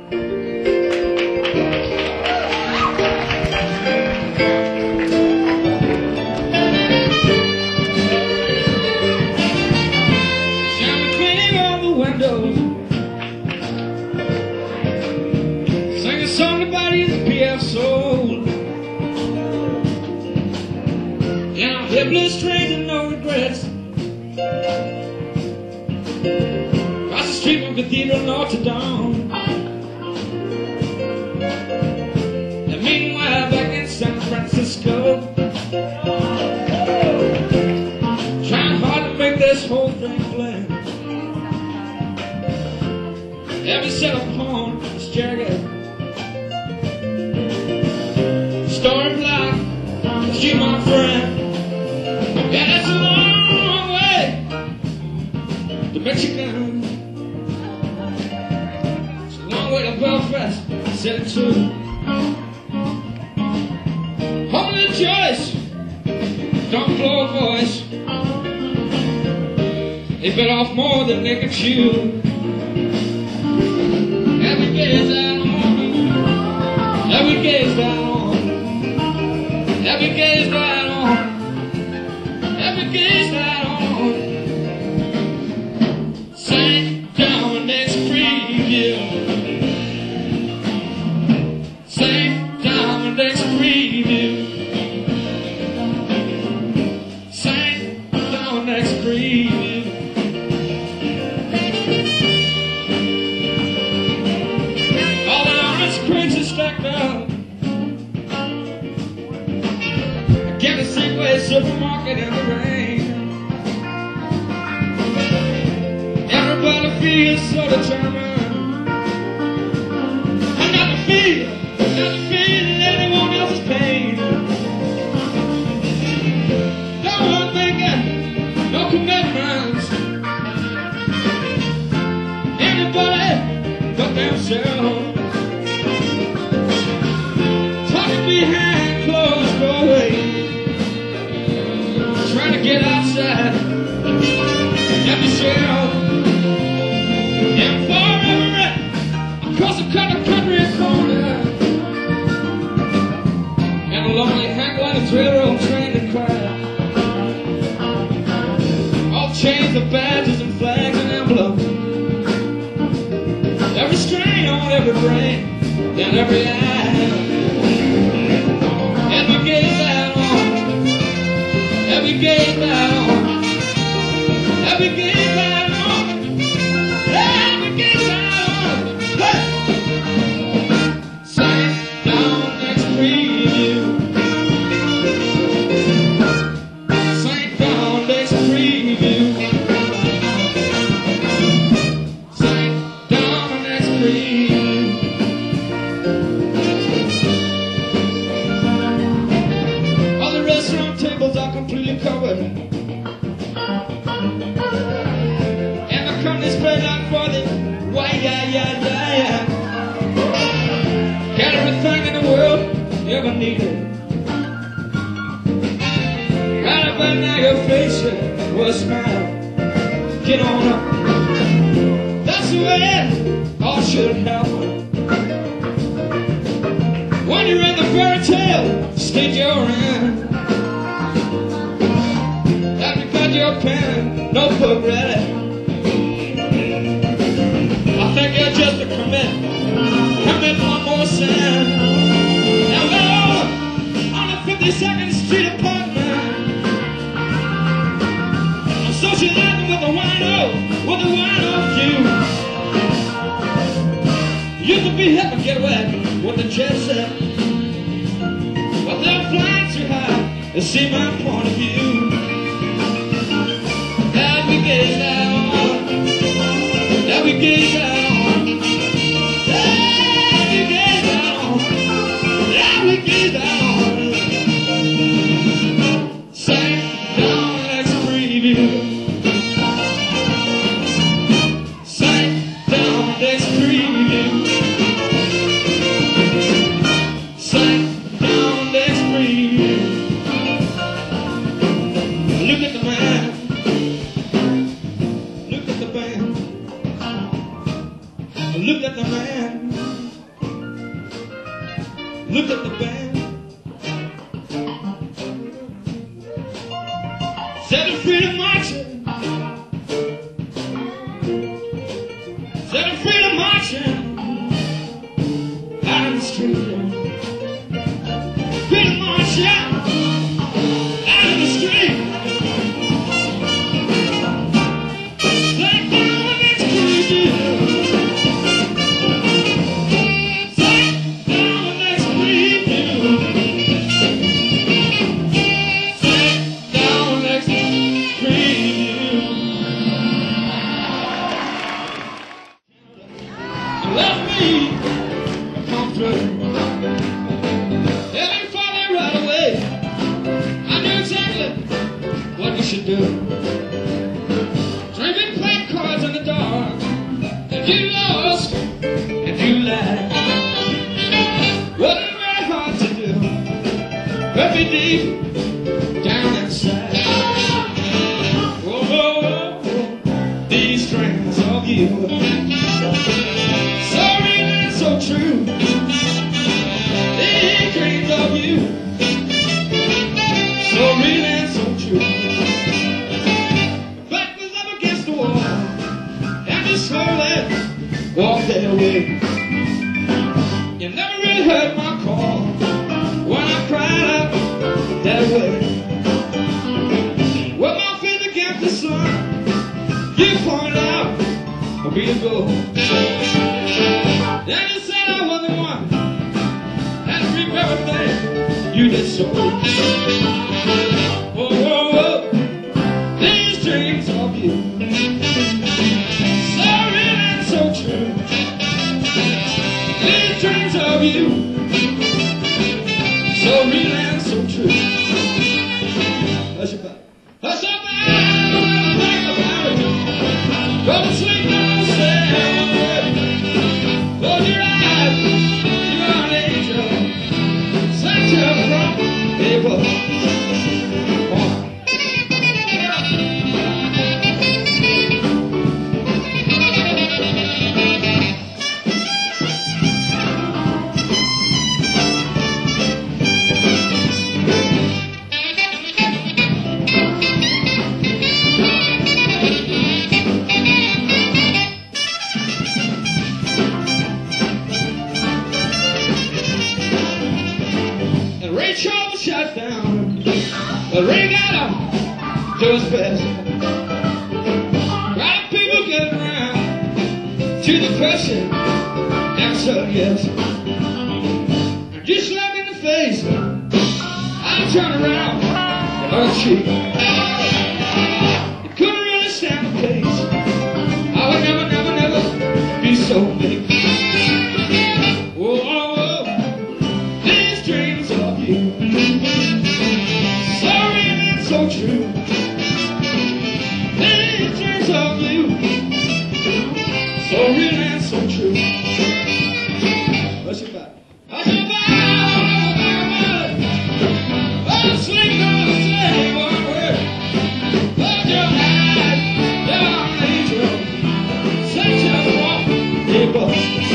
Shining cleaning on the windows, sing a song about his PF soul. Yeah, I'm hopeless, strange and no regrets. Across the street from Cathedral Notre Dame. And meanwhile back in San Francisco, trying hard to make this whole thing blend. Every set of poem is jagged. Story of life, you my friend. Yeah, that's a long way to Michigan. It's a long way to Belfast, said too. Holy choice, don't blow a voice. They bit off more than they could chew. Every gaze down on, every gaze down on, every gaze down on, every gaze down on. St. Dominic's preview. St. Dominic's preview. St. Dominic's preview. All the orange crates are stacked up against the Safeway supermarket in the rain. Everybody feels so determined. I'm not to feel anyone else's pain. No one thinking, no commitments. Anybody but themselves. Talking behind closed doorways, trying to get outside. Every shell and forever across the country corner, and a lonely hang like a railroad train to cry. All chains of badges and flags and emblems. Every strain on every brain and every eye. Every gaze out on, every gaze out on, every gaze out on, every gaze out on. Hey! St. Dominic's preview. St. Dominic's preview. St. Dominic's preview. All the restaurant tables are completely covered, and the curtains spread out for the why, yeah. Got everything in the world you ever needed. Right up right now your face with a smile. Get on up. That's the way it all should happen. When you're in the fairy tale stage you're in, have you got your pen, notebook ready? I think you're just a commit one more sin. Now on the 52nd Street apartment, I'm socializing with the wino few. Used to be hip and get wet with the jet set, but they're flying too high to see my point of view. As we gaze down, as we gaze down, as we gaze down, as we gaze down. St. Dominic's preview. St. Dominic's preview. St. Dominic's preview. Look at the man. Look at the band. Look at the man. Look at the band. Seven freedom marching. Seven freedom marching out in the street. Freedom marching out in the street. Take down the next preview. Take down the next preview. Take down the next preview. Let me come through. Heaven falling right away. I knew exactly what you should do. Drinking, playing cards in the dark. And you lost, and you lied. Wasn't very hard to do. Hurt me deep down inside. Oh, oh, oh, these strings of you. So real and so true. These dreams of you. So real and so true. Back was up against the wall, and you slowly walked that way. You never really heard my call when I cried out that way. With my feet against the sun, you pointed out for me to go. Then you said I was the one that reap everything you did so. Oh, oh, oh, these dreams of you. So real and so true. These dreams of you. So real and so true. Hush your back. Hush your back. Think about it. Go to sleep now, say one word. Close your eyes. You are an angel. Sent you from April. Rachel was shot down, but Ray got up to his best. Right people getting around to the question, answer yes. And you slapped me in the face, I turned around and hurt you. You couldn't really stand the pace. I would never, never, never be so big. So true. These dreams of you. So real and so true. Hush your back. Hush your back. Oh, sleep, don't say one word. Close your eyes, young angel. Set your walk, people.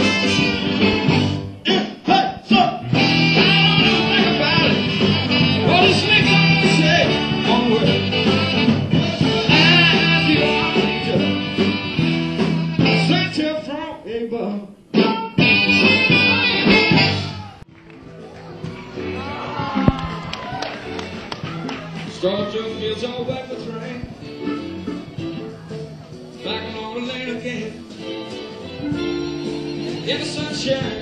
Start your fields all wet with rain. Back on the lane again. In the sunshine.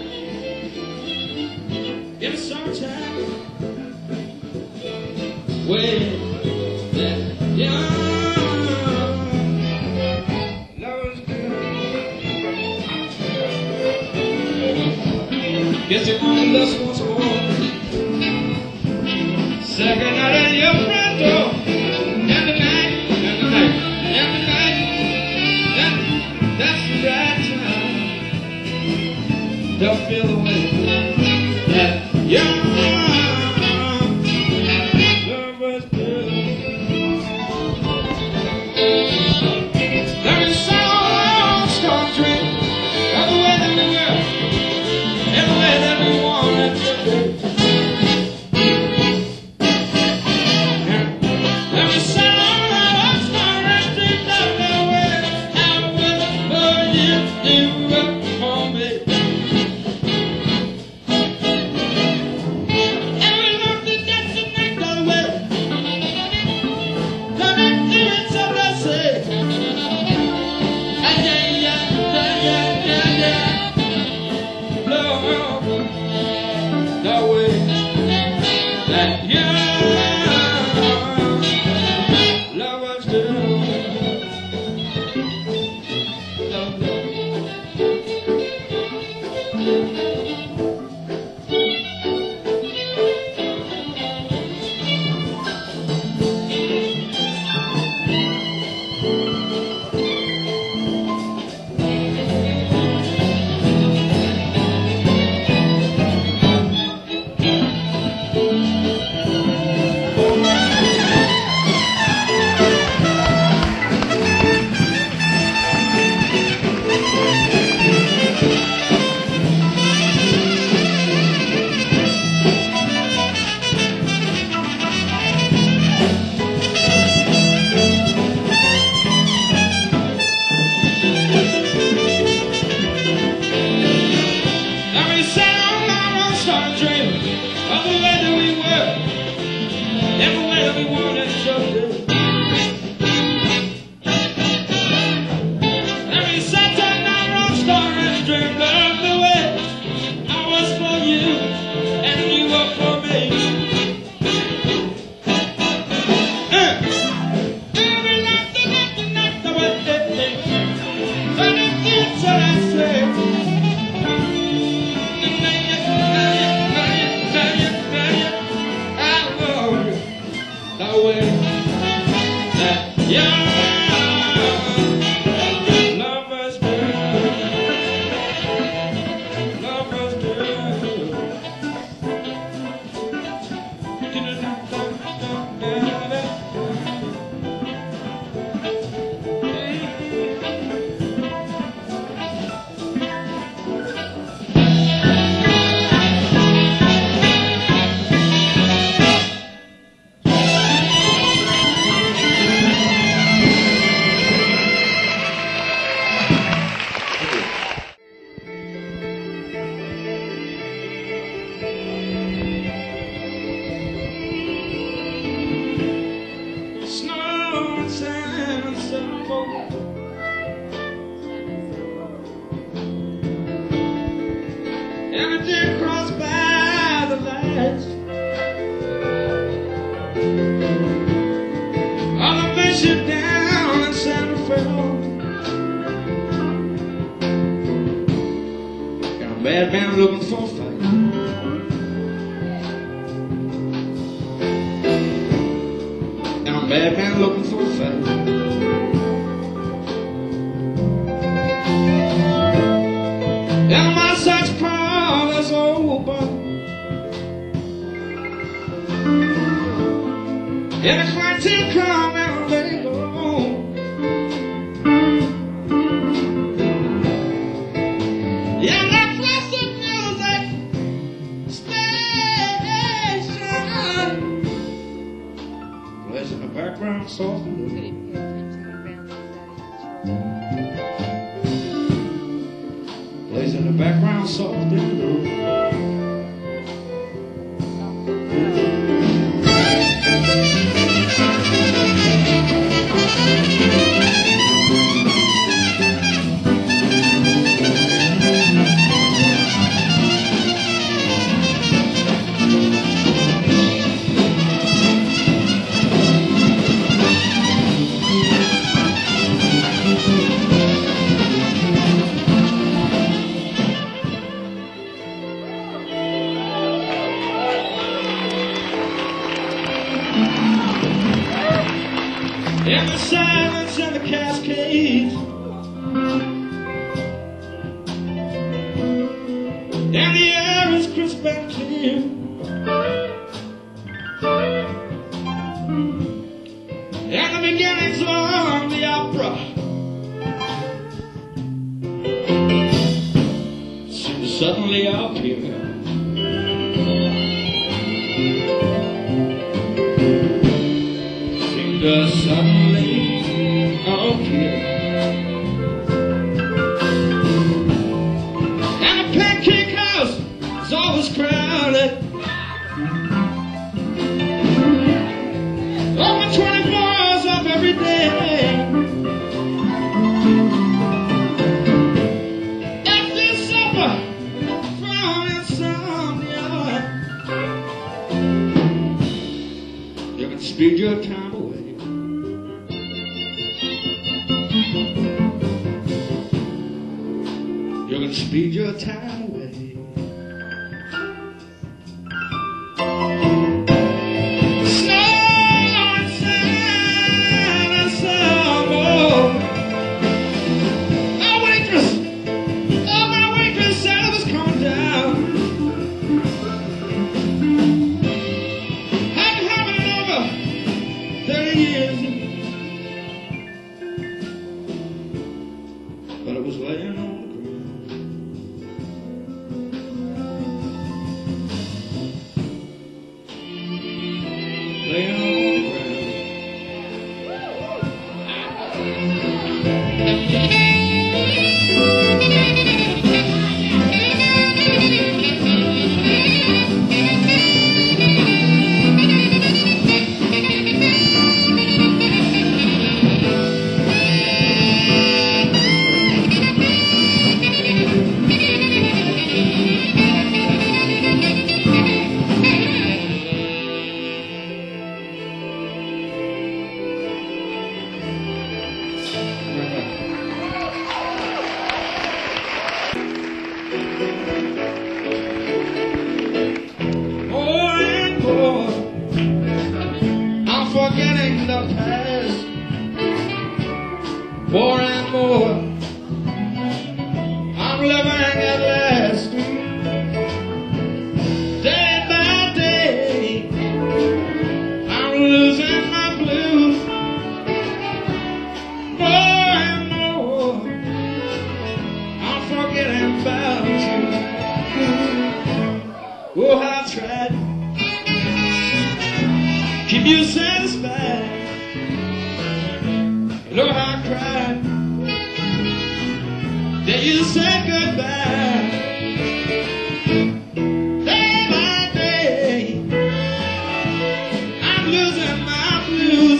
In the summertime. Way that young love's good. Guess you want to lust once more. Second night at your front door. And the night, and the night, and the night. And that's the right time. Don't feel the way that young lover's good. There is some strong drink. Every way that we will. Every way that we want it to. Bad man looking for a fight. And a bad man looking for a fight. And my search parlor's open. And the client till come and they go. Yeah, in the background, soft and plays in the background, soft and low. In the silence and the cascades, and the air is crisp and clear, and the beginnings of the opera seem to suddenly appear. just suddenly appear. And the pancake house is always crowded. Open 24 hours of every day. After supper, from insomnia, you can speed your time away. You can speed your time away. But it was laying on the ground. Laying on the forgetting the past, more and more I'm living at last, day by day I'm losing my blues, more and more I'm forgetting about you. Oh, I tried keep you satisfied. Lord, I cried that you said goodbye. Day by day, I'm losing my blues.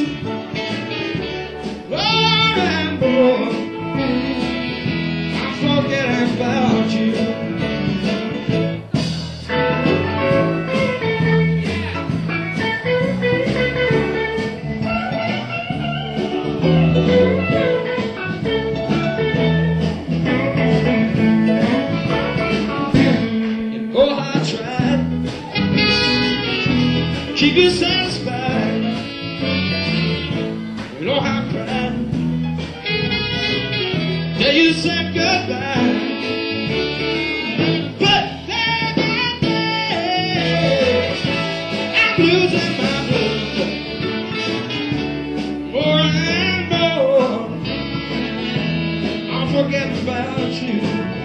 More and more, I'm forgetting about you. Keep you satisfied. You know how I cried that you said goodbye. But day by day, I'm losing my blues. More and more, I'm forgetting about you.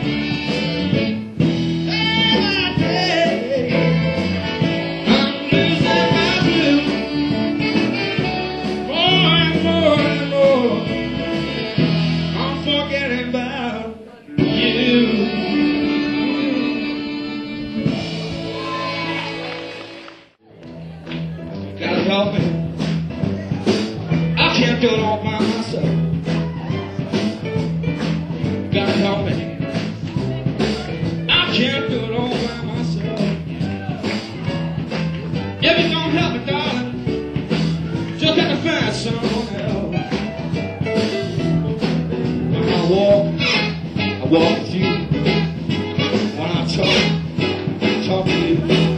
Gotta help me. I can't do it all by myself. Gotta help me. I can't do it all by myself. If you don't help me, darling, just gotta find someone else. When I walk with you. When I talk with you.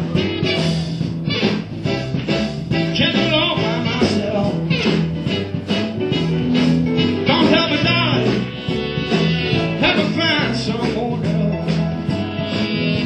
Can't do it all by myself. Don't help me, darling. Have to find someone else.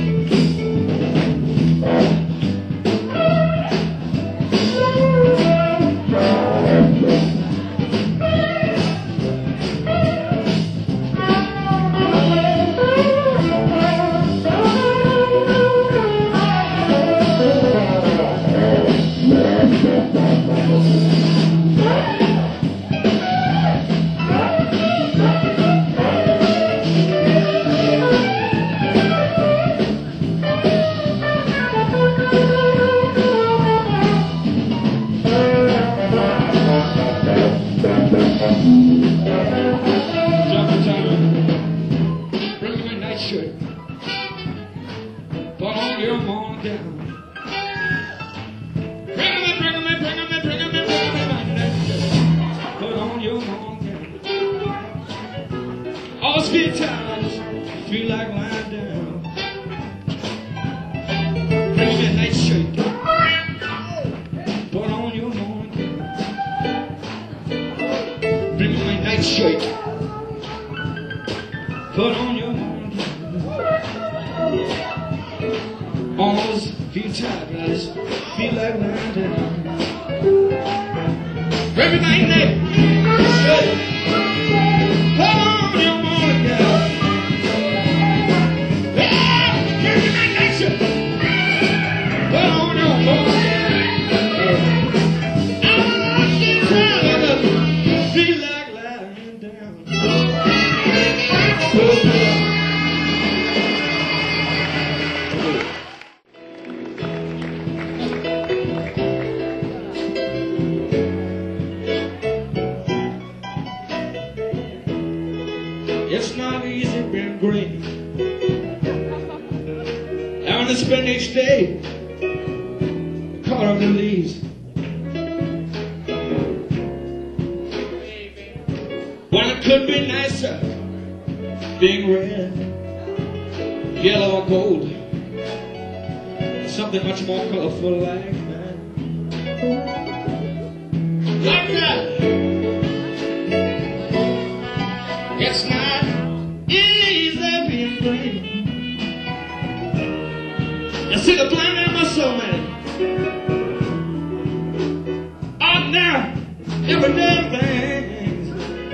on your morning gown. Bring 'em in, bring 'em in, bring 'em in, bring 'em in, bring 'em in. Put on your morning gown. All those good times, feel like lying down. Bring 'em in, night shake. Put on your morning gown. Bring 'em in, night shake. Put on your morning gown. Almost feel tired, but I just feel like lying down. Everybody there, good. Put on your morning gown. Yeah, everybody next to you. Put on your morning gown. I'm feel tired, but I just feel like lying down. It's not easy being green. Having to spend each day caught up in leaves. When it could be nicer being red, yellow or gold, something much more colorful like that. Like that. It's not easy being green. You see the blame in my soul, man. Ordinary, everyday things.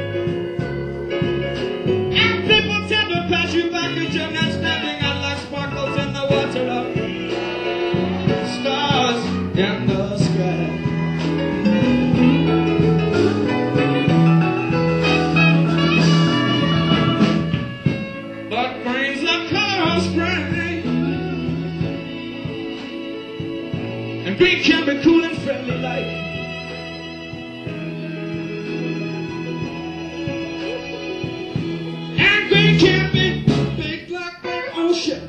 And people tend to pass you by because you're not standing out like sparkles in the water of stars in the sky. And green can be cool and friendly like. And green can be big like the ocean.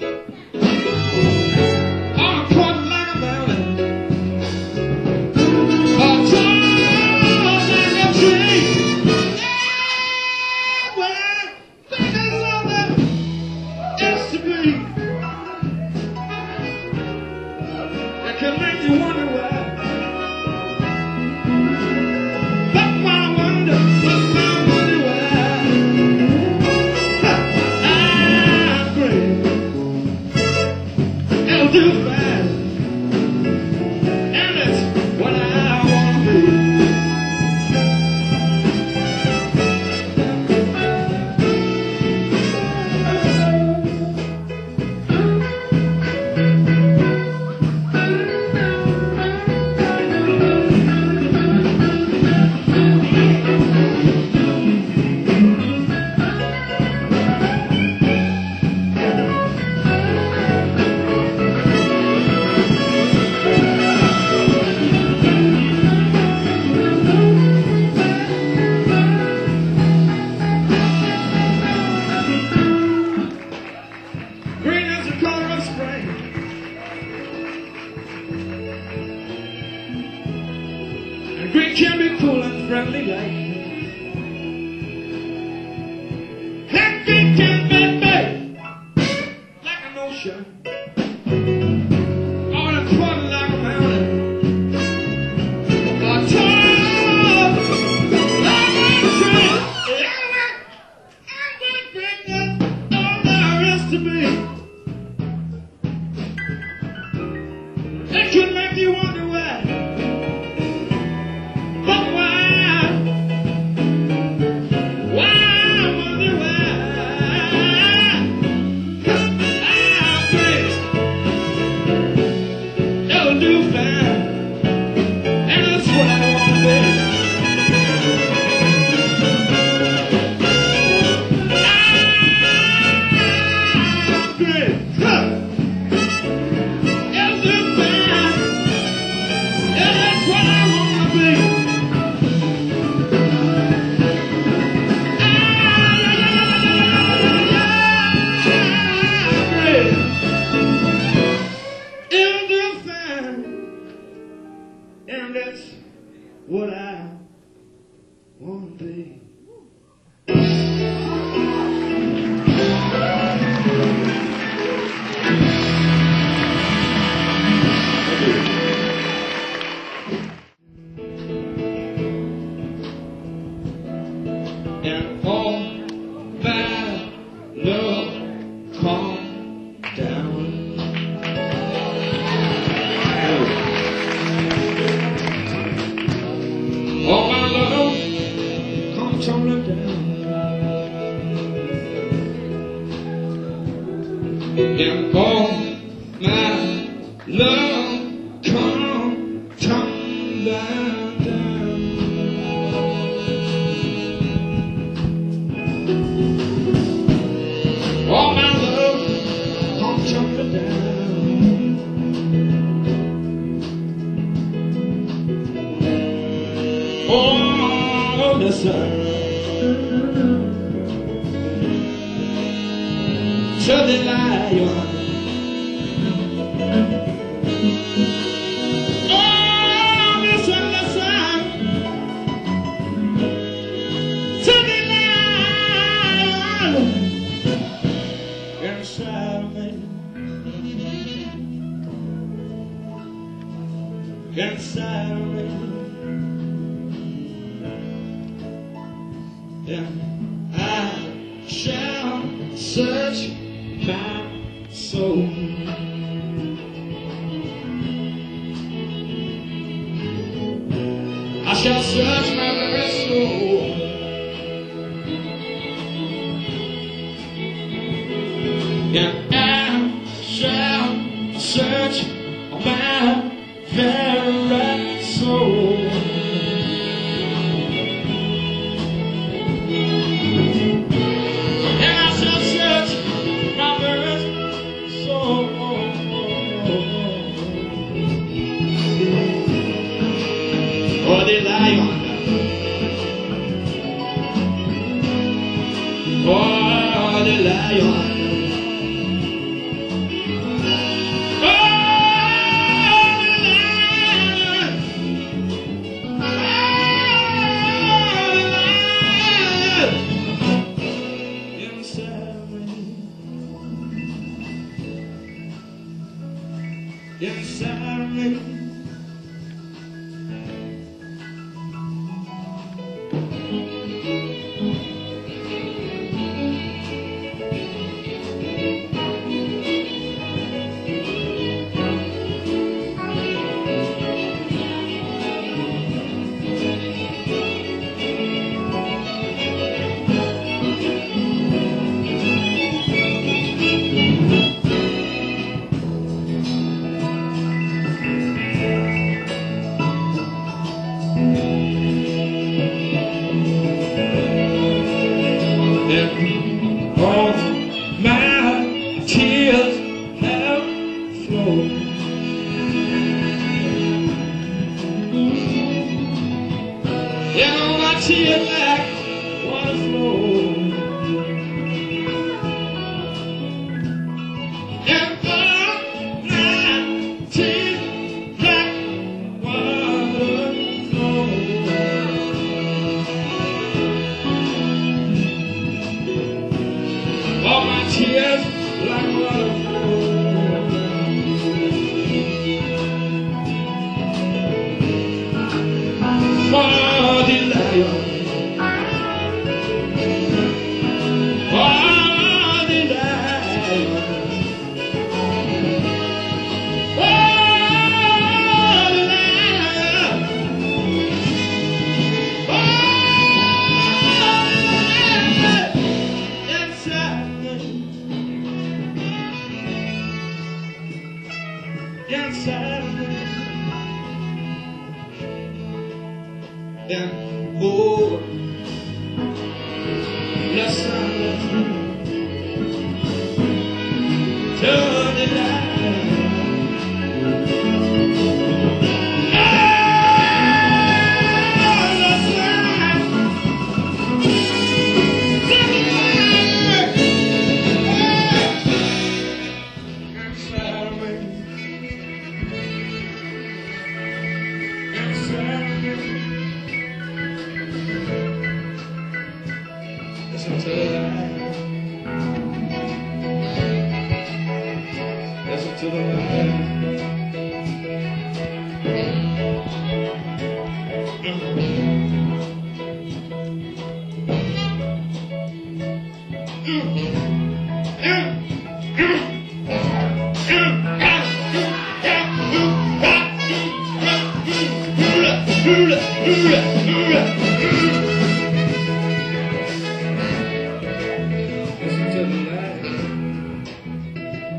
Or important like a mountain. Or tall like a tree. Yeah, well, think that's all that is to be. Can make you wonder why. But why wonder why. I'm great. It'll do fine. And it's what I want to be. Green is the color of spring. And green can be cool and friendly like. And green can be big like an ocean. Or a quarter like a mountain. Or tall like a tree. And green is all there is to be. It could make you wonder why. But why? Why, I wonder why. I'm great. It'll do fine. And that's what I want to be. I'm great. And all my love come tumbling down. All my love come tumbling down. Oh, the sun to the lion. Oh, listen, listen to the lion inside of me, inside of me. And I shall search my soul. I shall search my very soul. And I shall search my very soul. Oh, the lion. Oh, the lion. Oh, the lion. Inside of me. Inside of me. All my tears have flowed. And all my tears like water flow. And all my tears like water flow. All my tears like water flow. For the lion. For the lion. For the lion. For inside of me. And oh, listen to the light. Listen to the light. Listen to the light. Listen to the light.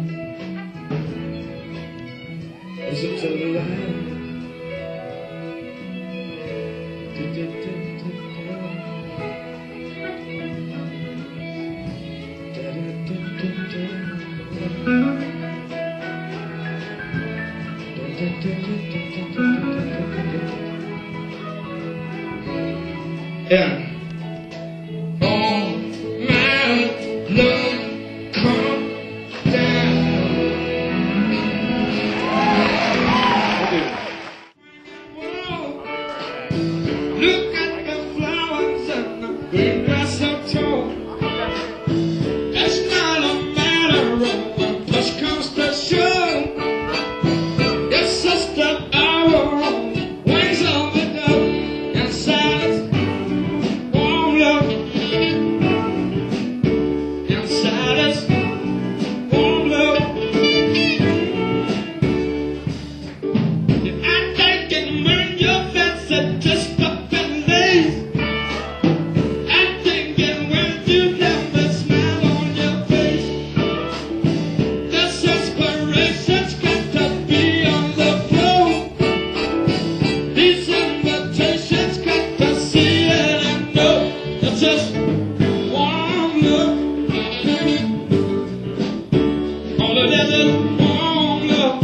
but that little warm love.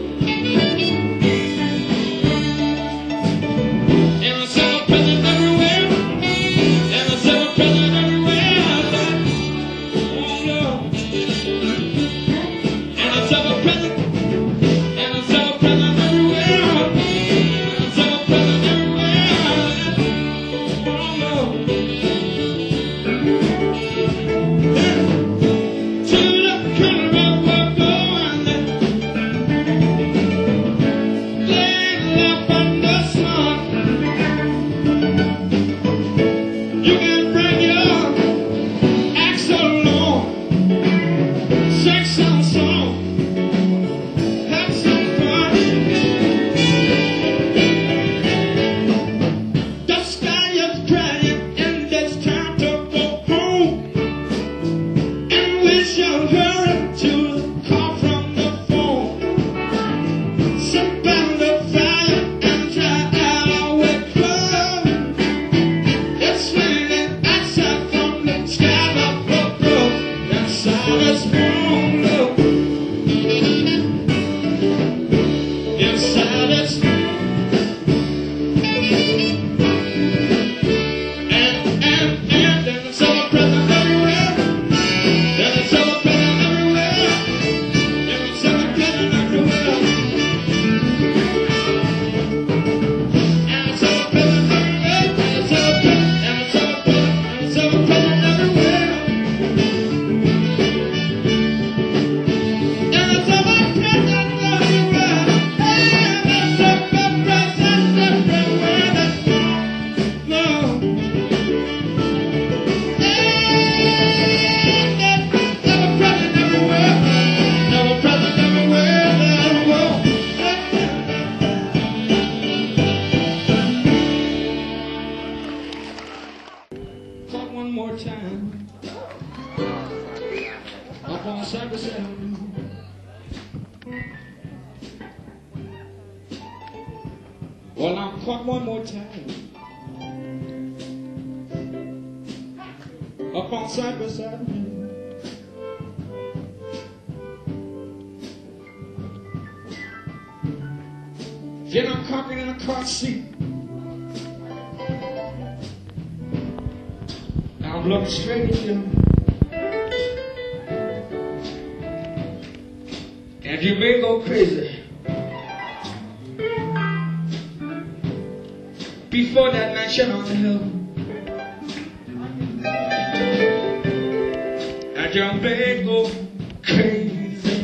And I saw a present everywhere, and I saw a present everywhere. That warm love. And I saw a present, and I saw a present everywhere, and I saw a present everywhere. That warm love. One more time up on Cypress Avenue. Well, I'm caught one more time up on Cypress Avenue. Then I'm conquered in a car seat. I'm looking straight at you, and you may go crazy. Before that night shut on the hill, and you may go crazy.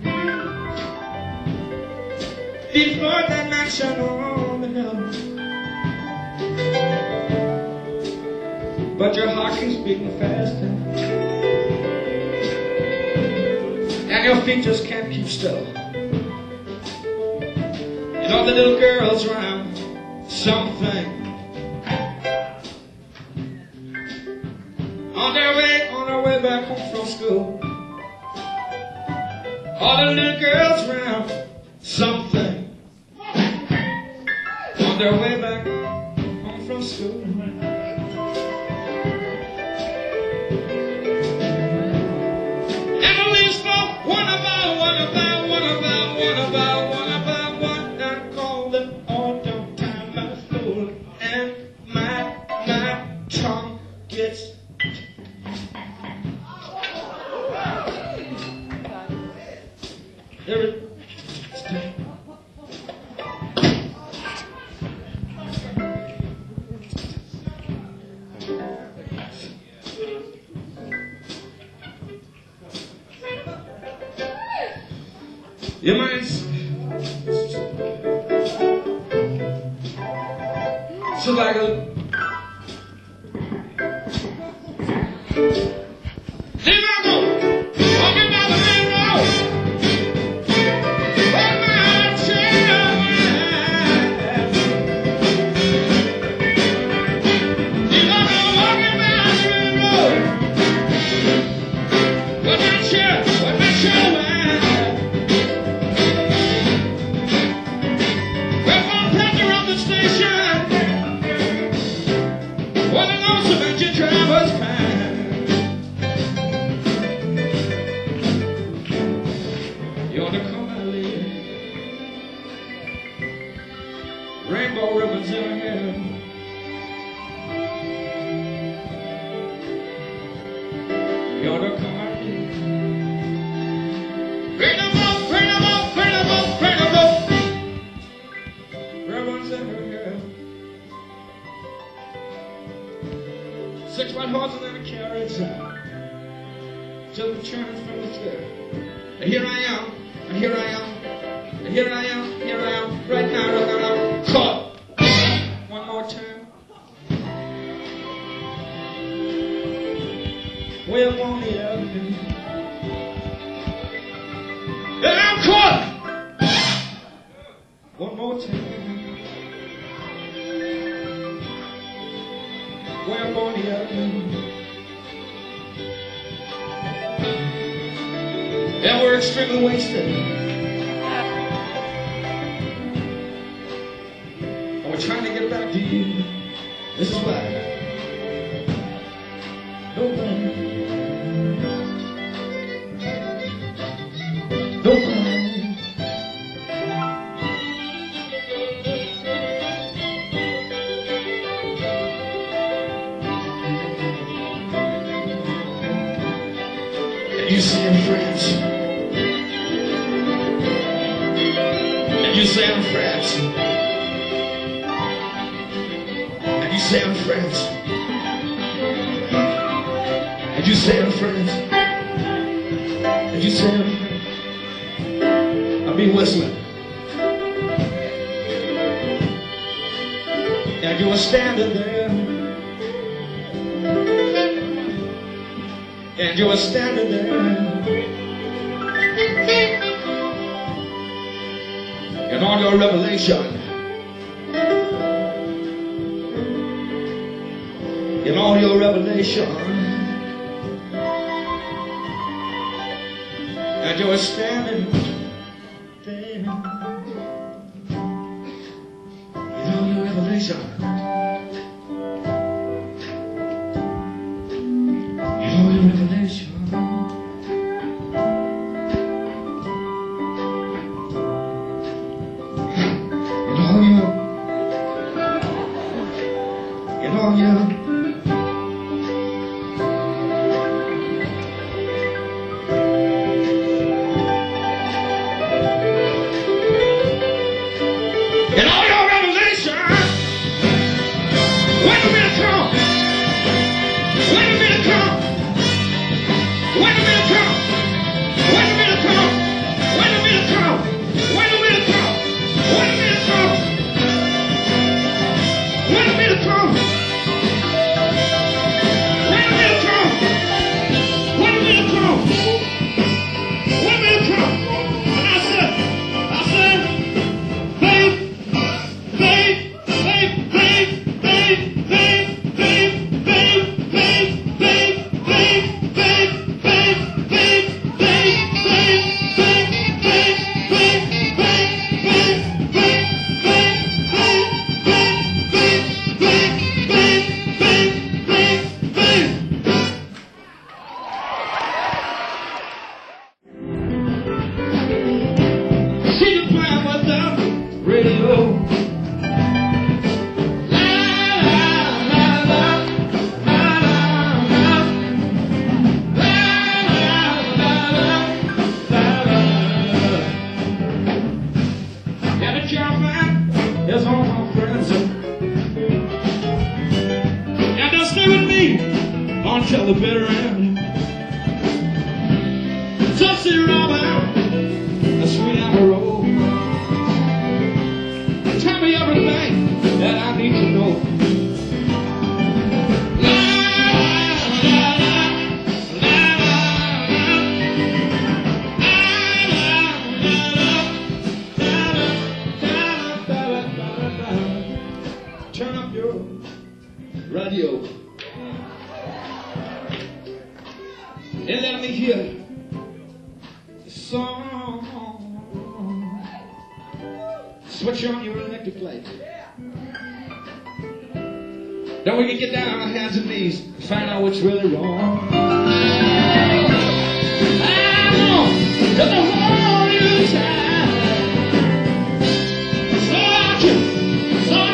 Before that night shut on the hill. But your heart keeps beating faster, and your feet just can't keep still. You know the little girls around something on their way back home from school. All the little girls around something on their way back home from school. Your mind's so like a station. Well, the lonesome engine driver's kind. rainbow ribbons in her hair. You're the kind. Bring them up, bring them up, bring them up, bring them up. Ribbons in her hair. 6 white horses in a carriage. Just returning from the fair. And here I am, and here I am, and here I am, here I am, right now, caught. One more time. Way up on the avenue. And I'm caught. One more time. Way up on the avenue. And we're extremely wasted. And we're trying to get back to you. This is why. Nobody. Nobody. And you say I'm French. And you say I'm French. And you say I'm French. And you say I'm French. And you say I'm French. I'll be whistling. And you were standing there. And you were standing there. And all your revelation. In all your revelation. And you were standing there. In all your revelation. In all your revelation. In all your. In all your. In all your revelation, wait a minute, come. Wait a minute, come. Wait a minute, come. Wait a minute, come. Wait a minute, come. Wait a minute, come. Wait a minute, come. Wait a minute, come. Wait a minute, come. Wait a minute, come. Wait a minute, come. And I said, babe. See the plan without radio. And the caravan is all my friends. And they'll stay with me until the bitter end. Tootsie Robin, a sweet apple roll. Tell me everything that I need to know. Turn up your radio and let me hear the song. Switch on your electric light. Then we can get down on our hands and knees and find out what's really wrong. I know that the whole you time. So I can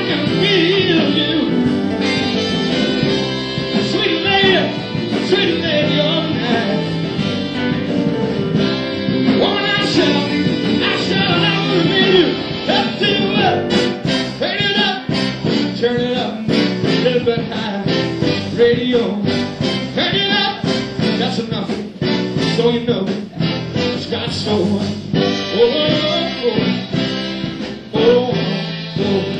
got soul. Oh, oh, oh, oh, oh.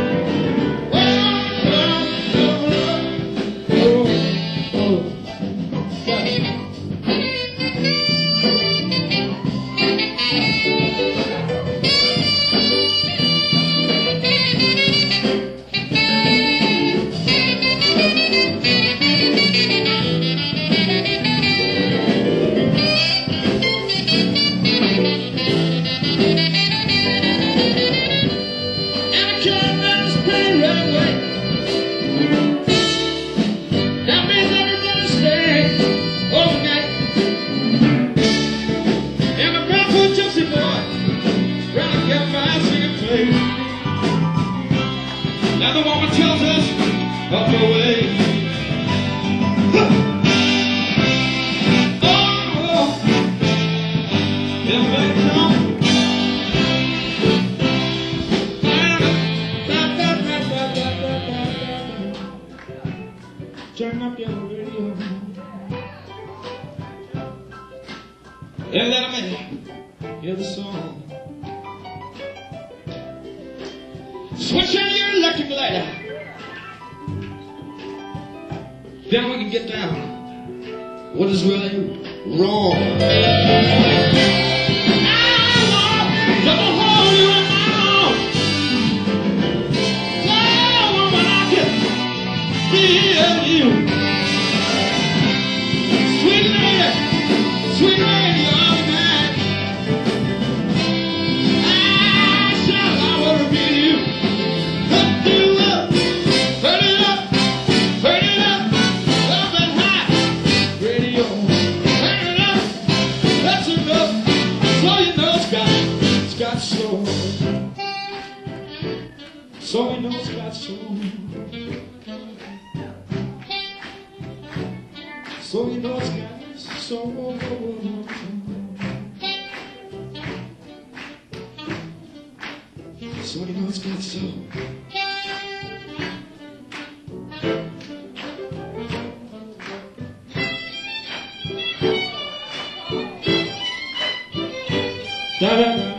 Now the woman tells us up the way. Oh, everybody come. Turn up your radio and let me hear the song. Switch on your electric light. Then we can get down what is really wrong. So we know it's got soul. So we know it's got soul. So we know it's got soul. Da da da.